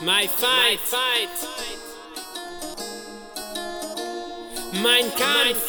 My fight. Mein Kampf.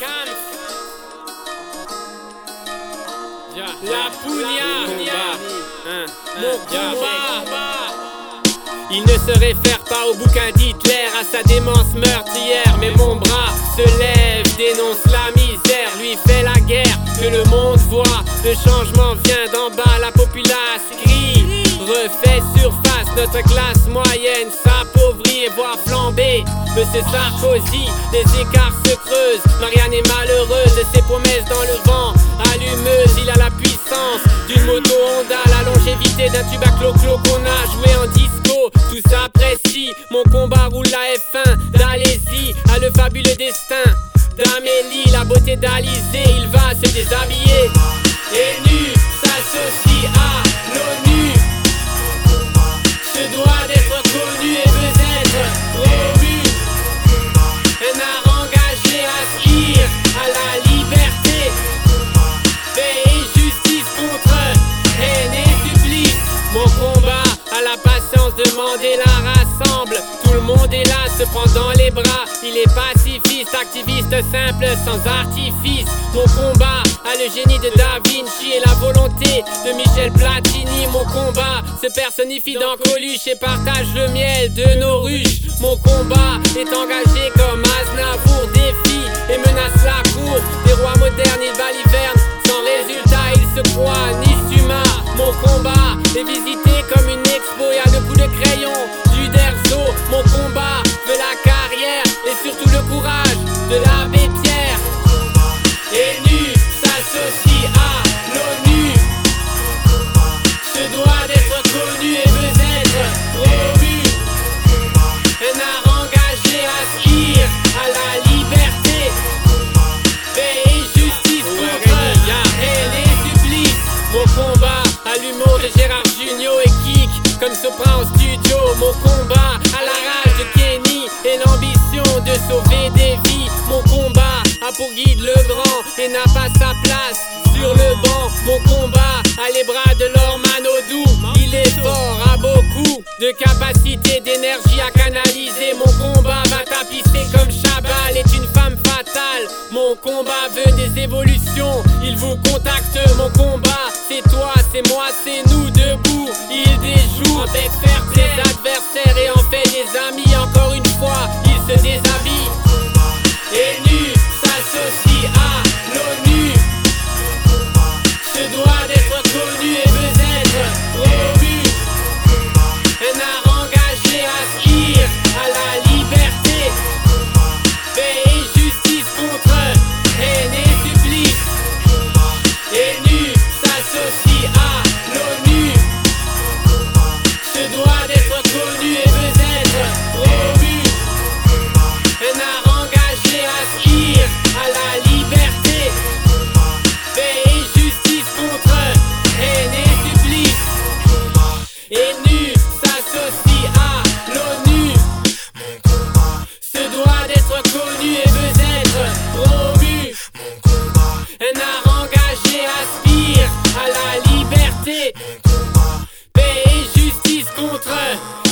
La Pugna. Mon combat. Il ne se réfère pas au bouquin d'Hitler, à sa démence meurtrière. Mais mon bras se lève, dénonce la misère, lui fait la guerre, que le monde voit. Le changement vient d'en bas, la populace crie, refait surface. Notre classe moyenne s'appauvrit et voit flamber Monsieur Sarkozy, les écarts se creusent. Marianne est malheureuse, ses promesses dans le vent allumeuse. Il a la puissance d'une moto Honda, la longévité d'un tuba clo-clo qu'on a joué en disco. Tout s'apprécie, mon combat roule la F1 d'Alésie, a le fabuleux destin d'Amélie, la beauté d'Alizé. Il va se déshabiller et nu s'associe à l'ONU. Se doit d'être connu et veut être promu. Un art engagé aspire à la liberté, paix et justice contre haine et supplice. Mon combat à la patience de Mandela rassemble. Tout le monde est là, se prend dans les bras. Il est pacifiste, activiste simple, sans artifice. Mon combat a le génie de Da Vinci et la volonté de Michel Platini. Mon combat se personnifie dans Coluche et partage le miel de nos ruches. Mon combat est engagé comme Aznavour, défie et menace la cour des rois modernes. Il baliverne sans résultat, il se croit Nistuma. Mon combat est visité comme une expo, y'a le coup de crayon du Derzo. Mon combat veut la carrière et surtout le courage de l'abbé Pierre. Et nu s'associe à l'ONU. Se doit d'être connu et veut être promu. Un art engagé aspire à la liberté, paix et justice contre haine et supplice. Mon combat à l'humour de Gérard Jugnot et Kik comme Sopran en studio. Mon combat à la rage de Kenny et l'ambition de sauver des vies. Mon combat a pour guide le grand et n'a pas sa place sur le banc. Mon combat a les bras de Laure Manodou. Il est fort, a beaucoup de capacité, d'énergie à canaliser. Mon combat va tapisser comme Chabal est une femme fatale. Mon combat veut des évolutions, il vous contacte. Mon combat, c'est toi, c'est moi, c'est nous debout. Il déjoue en tête faire ses adversaires et en fait des amis. Encore une fois, il se déshabille et nu s'associe à l'ONU. Se doit d'être connu et veut être promu. Un art engagé aspire à la liberté, paix et justice contre haine et supplice. Et nu s'associe à l'ONU. Se doit d'être connu et veut être promu. Un art engagé aspire à la liberté, paix et justice contre haine et supplice. Et nu s'associe à l'ONU. Se doit d'être connu et veut être promu. Un art engagé aspire à la liberté, paix et justice contre